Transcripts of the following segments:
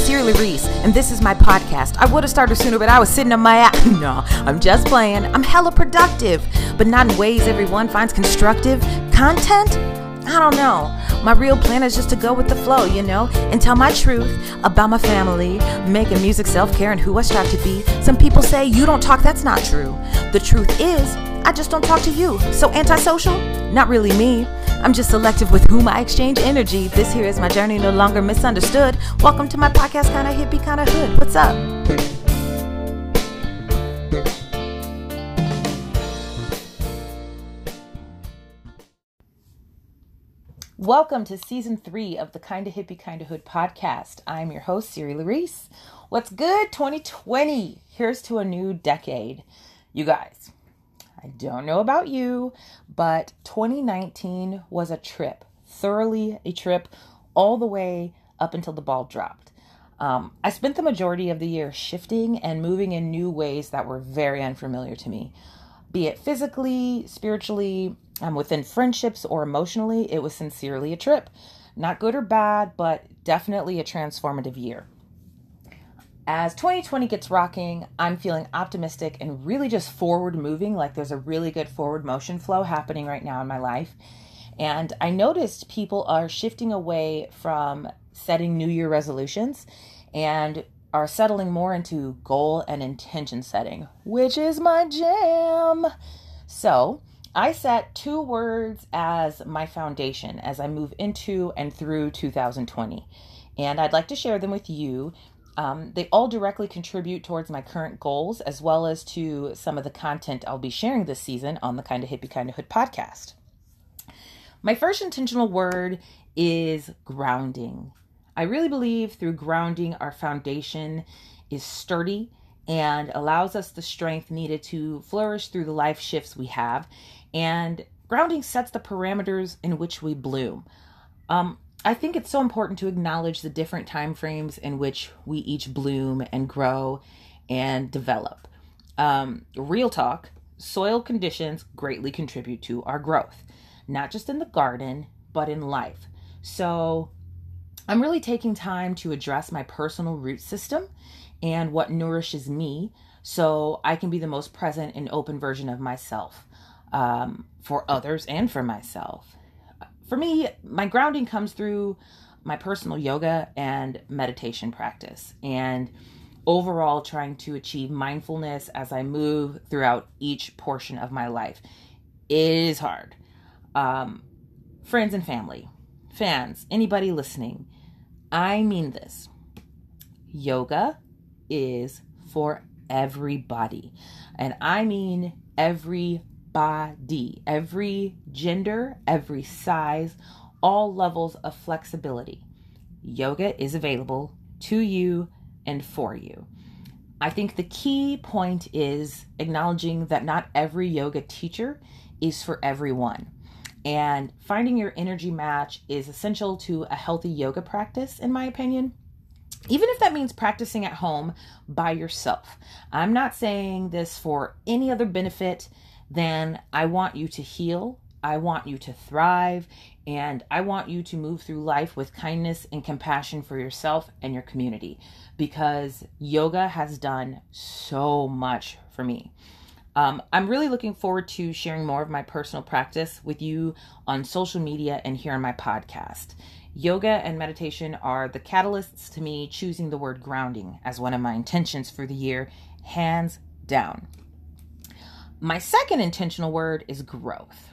Cyril Reese, and this is my podcast. I would have started sooner, but I was sitting on my ass. No, I'm just playing. I'm hella productive, but not in ways everyone finds constructive. Content? I don't know. My real plan is just to go with the flow, and tell my truth about my family, making music, self-care, and who I strive to be. Some people say you don't talk. That's not true. The truth is, I just don't talk to you. So antisocial? Not really me. I'm just selective with whom I exchange energy. This here is my journey, no longer misunderstood. Welcome to my podcast, Kinda Hippie, Kinda Hood. What's up? Welcome to season 3 of the Kinda Hippie, Kinda Hood podcast. I'm your host, Cyril Reese. What's good, 2020? Here's to a new decade. You guys, I don't know about you, but 2019 was a trip, thoroughly a trip, all the way up until the ball dropped. I spent the majority of the year shifting and moving in new ways that were very unfamiliar to me, be it physically, spiritually, within friendships, or emotionally. It was sincerely a trip. Not good or bad, but definitely a transformative year. As 2020 gets rocking, I'm feeling optimistic and really just forward moving, like there's a really good forward motion flow happening right now in my life. And I noticed people are shifting away from setting New Year resolutions and are settling more into goal and intention setting, which is my jam. So I set 2 words as my foundation as I move into and through 2020. And I'd like to share them with you. They all directly contribute towards my current goals, as well as to some of the content I'll be sharing this season on the Kinda Hippie, Kinda Hood podcast. My first intentional word is grounding. I really believe through grounding, our foundation is sturdy and allows us the strength needed to flourish through the life shifts we have. And grounding sets the parameters in which we bloom. I think it's so important to acknowledge the different time frames in which we each bloom and grow and develop. Real talk, soil conditions greatly contribute to our growth, not just in the garden, but in life. So I'm really taking time to address my personal root system and what nourishes me so I can be the most present and open version of myself, for others and for myself. For me, my grounding comes through my personal yoga and meditation practice, and overall trying to achieve mindfulness as I move throughout each portion of my life. It is hard. Friends and family, fans, anybody listening, I mean this. Yoga is for everybody. And I mean everybody, every gender, every size, all levels of flexibility. Yoga is available to you and for you. I think the key point is acknowledging that not every yoga teacher is for everyone. And finding your energy match is essential to a healthy yoga practice, in my opinion. Even if that means practicing at home by yourself. I'm not saying this for any other benefit than I want you to heal, I want you to thrive, and I want you to move through life with kindness and compassion for yourself and your community, because yoga has done so much for me. I'm really looking forward to sharing more of my personal practice with you on social media and here on my podcast. Yoga and meditation are the catalysts to me choosing the word grounding as one of my intentions for the year, hands down. My second intentional word is growth.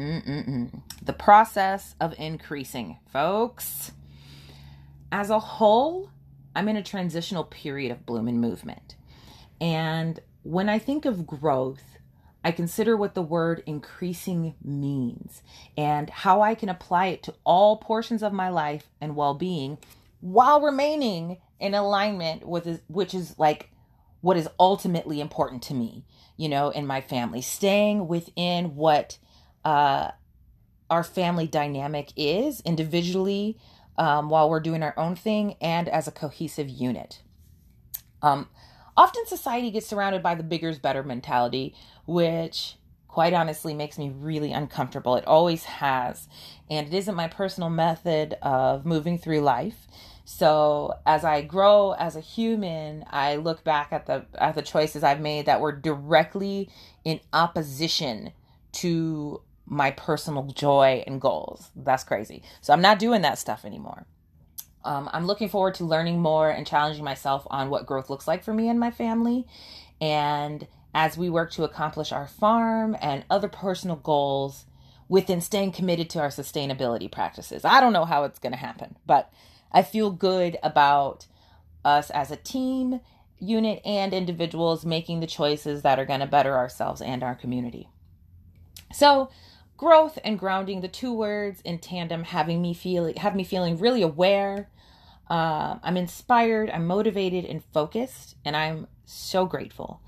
The process of increasing, folks. As a whole, I'm in a transitional period of bloom and movement. And when I think of growth, I consider what the word increasing means and how I can apply it to all portions of my life and well-being while remaining in alignment with which is like what is ultimately important to me, in my family, staying within what our family dynamic is individually while we're doing our own thing and as a cohesive unit. Often society gets surrounded by the bigger is better mentality, which quite honestly makes me really uncomfortable. It always has. And it isn't my personal method of moving through life. So as I grow as a human, I look back at the choices I've made that were directly in opposition to my personal joy and goals. That's crazy. So I'm not doing that stuff anymore. I'm looking forward to learning more and challenging myself on what growth looks like for me and my family. And as we work to accomplish our farm and other personal goals within staying committed to our sustainability practices. I don't know how it's going to happen, but I feel good about us as a team, unit, and individuals making the choices that are going to better ourselves and our community. So growth and grounding, the two words in tandem, have me feeling really aware. I'm inspired, I'm motivated and focused, and I'm so grateful.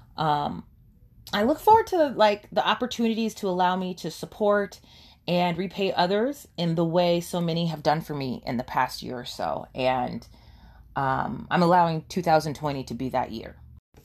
I look forward to the opportunities to allow me to support and repay others in the way so many have done for me in the past year or so. And I'm allowing 2020 to be that year.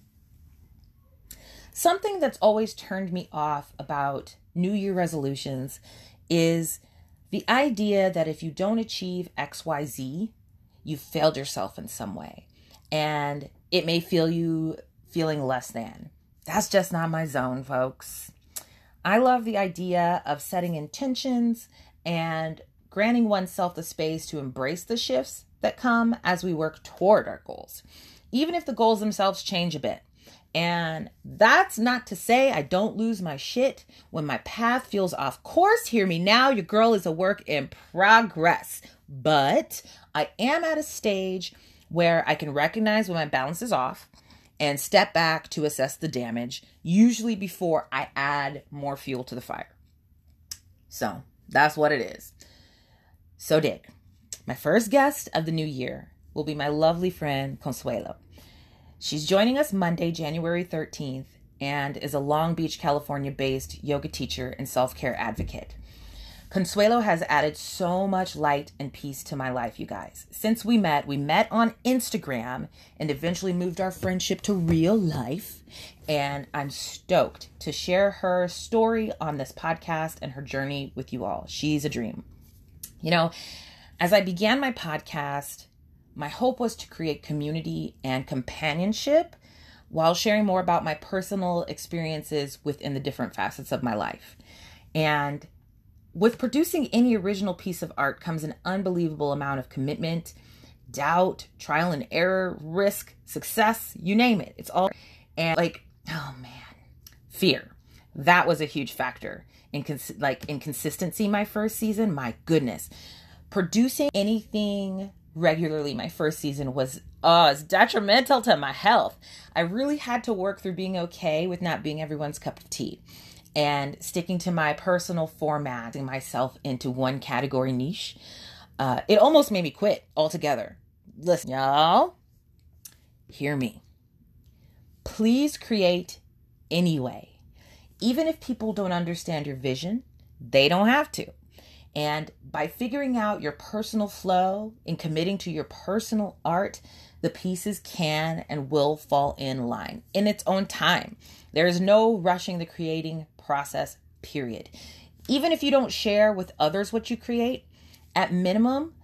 Something that's always turned me off about New Year resolutions is the idea that if you don't achieve XYZ, you failed yourself in some way. And it may feel you feeling less than. That's just not my zone, folks. I love the idea of setting intentions and granting oneself the space to embrace the shifts that come as we work toward our goals, even if the goals themselves change a bit. And that's not to say I don't lose my shit when my path feels off course. Hear me now, your girl is a work in progress. But I am at a stage where I can recognize when my balance is off and step back to assess the damage, usually before I add more fuel to the fire. So that's what it is. So dig. My first guest of the new year will be my lovely friend Consuelo. She's joining us Monday, January 13th, and is a Long Beach, California-based yoga teacher and self-care advocate. Consuelo has added so much light and peace to my life, you guys. Since we met on Instagram and eventually moved our friendship to real life. And I'm stoked to share her story on this podcast and her journey with you all. She's a dream. You know, as I began my podcast, my hope was to create community and companionship while sharing more about my personal experiences within the different facets of my life. And with producing any original piece of art comes an unbelievable amount of commitment, doubt, trial and error, risk, success, you name it. It's all, and fear. That was a huge factor in consistency my first season. My goodness. Producing anything regularly my first season was it's detrimental to my health. I really had to work through being okay with not being everyone's cup of tea and sticking to my personal format and myself into one category niche. It almost made me quit altogether. Listen, y'all, hear me. Please create anyway. Even if people don't understand your vision, they don't have to. And by figuring out your personal flow and committing to your personal art, the pieces can and will fall in line in its own time. There is no rushing the creating process, period. Even if you don't share with others what you create, at minimum,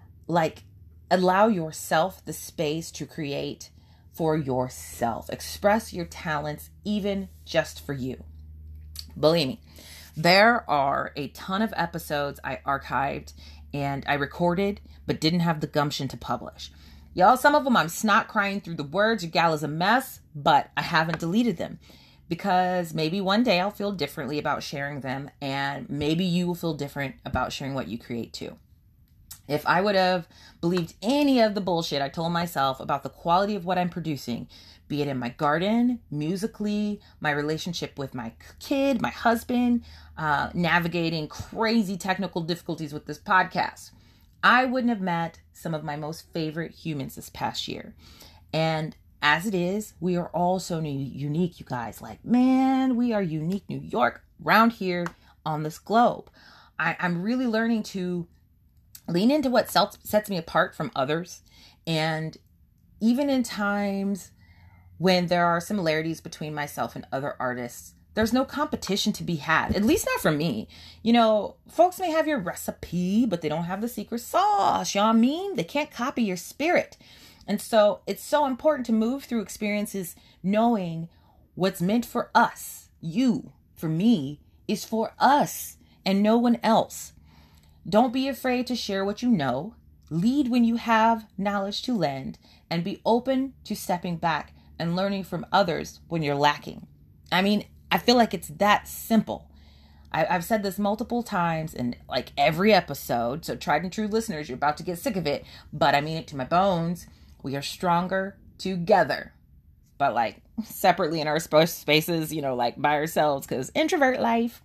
allow yourself the space to create for yourself. Express your talents, even just for you. Believe me, there are a ton of episodes I archived and I recorded, but didn't have the gumption to publish. Y'all, some of them I'm snot crying through the words. Your gal is a mess, but I haven't deleted them because maybe one day I'll feel differently about sharing them, and maybe you will feel different about sharing what you create too. If I would have believed any of the bullshit I told myself about the quality of what I'm producing, be it in my garden, musically, my relationship with my kid, my husband, navigating crazy technical difficulties with this podcast, I wouldn't have met some of my most favorite humans this past year. And as it is, we are all so unique, you guys. We are unique New York around here on this globe. I'm really learning to lean into what sets me apart from others. And even in times when there are similarities between myself and other artists, there's no competition to be had, at least not from me. You know, folks may have your recipe, but they don't have the secret sauce. You know what I mean? They can't copy your spirit. And so it's so important to move through experiences knowing what's meant for us, you, for me, is for us and no one else. Don't be afraid to share what you know. Lead when you have knowledge to lend, and be open to stepping back and learning from others when you're lacking. I mean, I feel like it's that simple. I've said this multiple times in like every episode, so tried and true listeners, you're about to get sick of it, but I mean it to my bones. We are stronger together, but like separately in our spaces, you know, like by ourselves, because introvert life.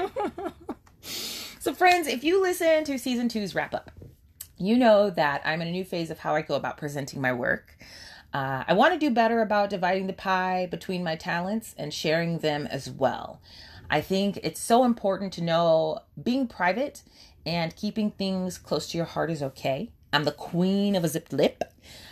So friends, if you listen to season 2's wrap up, you know that I'm in a new phase of how I go about presenting my work. I want to do better about dividing the pie between my talents and sharing them as well. I think it's so important to know being private and keeping things close to your heart is okay. I'm the queen of a zipped lip.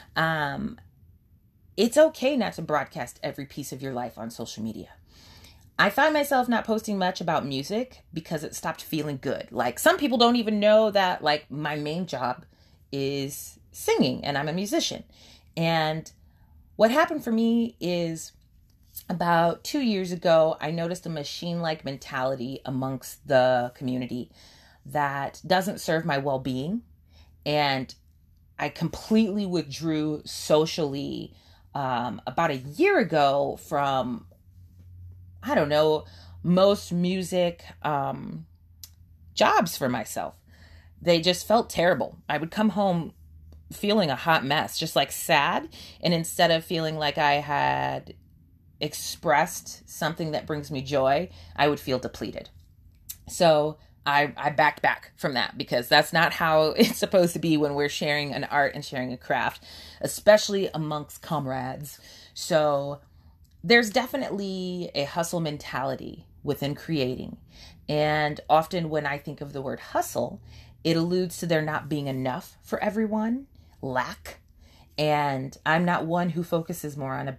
It's okay not to broadcast every piece of your life on social media. I find myself not posting much about music because it stopped feeling good. Like some people don't even know that like my main job is singing and I'm a musician. And what happened for me is about 2 years ago, I noticed a machine-like mentality amongst the community that doesn't serve my well-being. And I completely withdrew socially about a year ago from, I don't know, most music jobs for myself. They just felt terrible. I would come home feeling a hot mess, just like sad. And instead of feeling like I had expressed something that brings me joy, I would feel depleted. So I backed back from that because that's not how it's supposed to be when we're sharing an art and sharing a craft, especially amongst comrades. So there's definitely a hustle mentality within creating. And often when I think of the word hustle, it alludes to there not being enough for everyone, lack. And I'm not one who focuses more on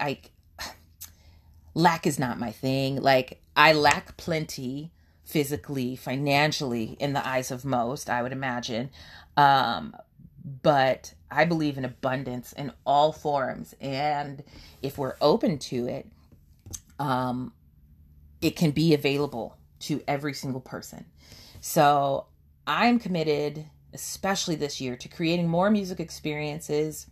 lack is not my thing. Like I lack plenty physically, financially in the eyes of most, I would imagine. But I believe in abundance in all forms. And if we're open to it, it can be available to every single person. So I'm committed, especially this year, to creating more music experiences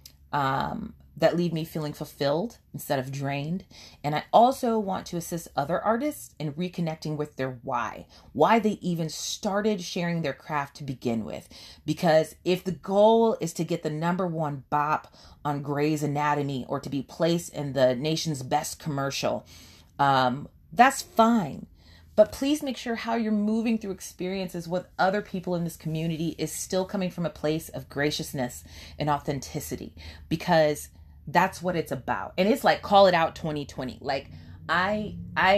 that leave me feeling fulfilled instead of drained. And I also want to assist other artists in reconnecting with their why they even started sharing their craft to begin with. Because if the goal is to get the #1 bop on Grey's Anatomy or to be placed in the nation's best commercial, that's fine. But please make sure how you're moving through experiences with other people in this community is still coming from a place of graciousness and authenticity, because that's what it's about. And it's like, call it out 2020. Like I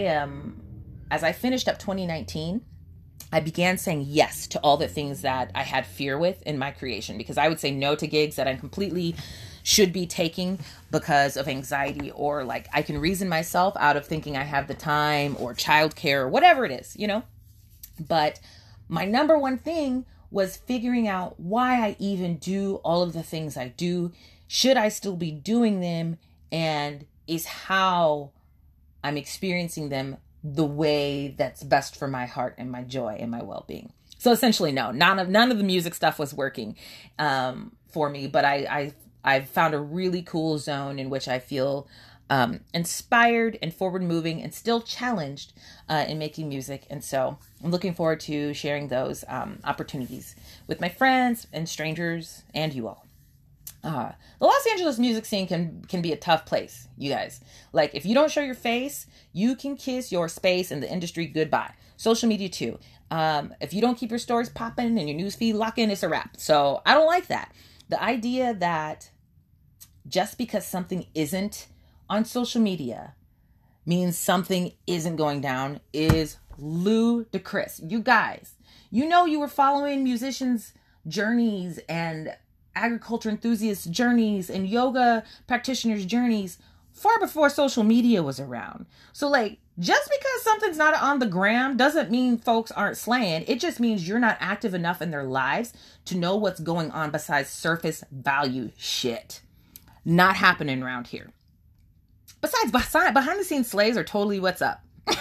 as I finished up 2019, I began saying yes to all the things that I had fear with in my creation, because I would say no to gigs that I completely should be taking because of anxiety, or like I can reason myself out of thinking I have the time, or childcare, or whatever it is, you know. But my #1 thing was figuring out why I even do all of the things I do. Should I still be doing them? And is how I'm experiencing them the way that's best for my heart and my joy and my well-being? So essentially, no, none of the music stuff was working for me, but I've found a really cool zone in which I feel inspired and forward moving and still challenged in making music. And so I'm looking forward to sharing those opportunities with my friends and strangers and you all. The Los Angeles music scene can be a tough place, you guys. Like, if you don't show your face, you can kiss your space and the industry goodbye. Social media too. If you don't keep your stories popping and your newsfeed locking, it's a wrap. So I don't like that. The idea that just because something isn't on social media means something isn't going down is ludicrous. You guys, you know, you were following musicians' journeys and agriculture enthusiasts' journeys and yoga practitioners' journeys far before social media was around. So like, Just because something's not on the gram doesn't mean folks aren't slaying. It just means you're not active enough in their lives to know what's going on besides surface value shit. Not happening around here. Besides, behind the scenes slays are totally what's up.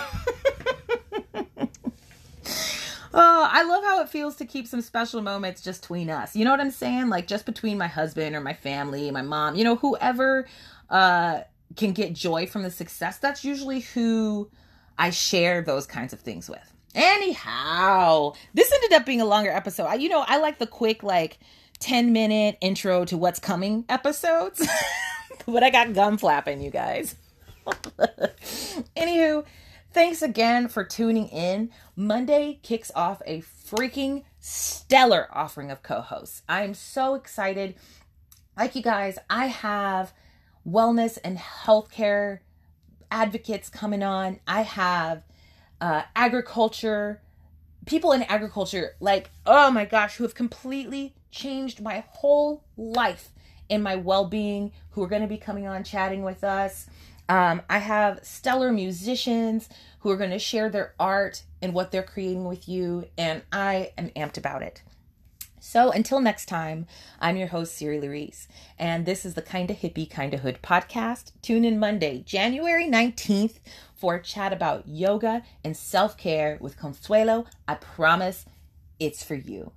Oh, I love how it feels to keep some special moments just between us. You know what I'm saying? Like just between my husband or my family, my mom, whoever can get joy from the success. That's usually who I share those kinds of things with. Anyhow, this ended up being a longer episode. I like the quick 10-minute intro to what's coming episodes. But I got gum flapping, you guys. Anywho, thanks again for tuning in. Monday kicks off a freaking stellar offering of co-hosts. I'm so excited. Like you guys, I have wellness and healthcare advocates coming on. I have agriculture, people in agriculture, oh my gosh, who have completely changed my whole life and my well-being, who are going to be coming on chatting with us. I have stellar musicians who are going to share their art and what they're creating with you, and I am amped about it. So until next time, I'm your host, Siri Larice, and this is the Kinda Hippie, Kinda Hood podcast. Tune in Monday, January 19th for a chat about yoga and self-care with Consuelo. I promise it's for you.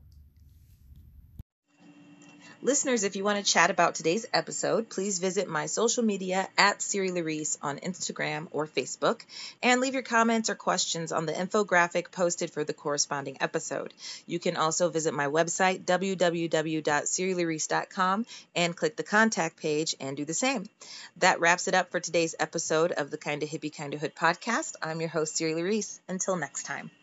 Listeners, if you want to chat about today's episode, please visit my social media at Siri Larice on Instagram or Facebook, and leave your comments or questions on the infographic posted for the corresponding episode. You can also visit my website, www.sirilarice.com, and click the contact page and do the same. That wraps it up for today's episode of the Kinda Hippie, Kinda Hood podcast. I'm your host, Siri Larice. Until next time.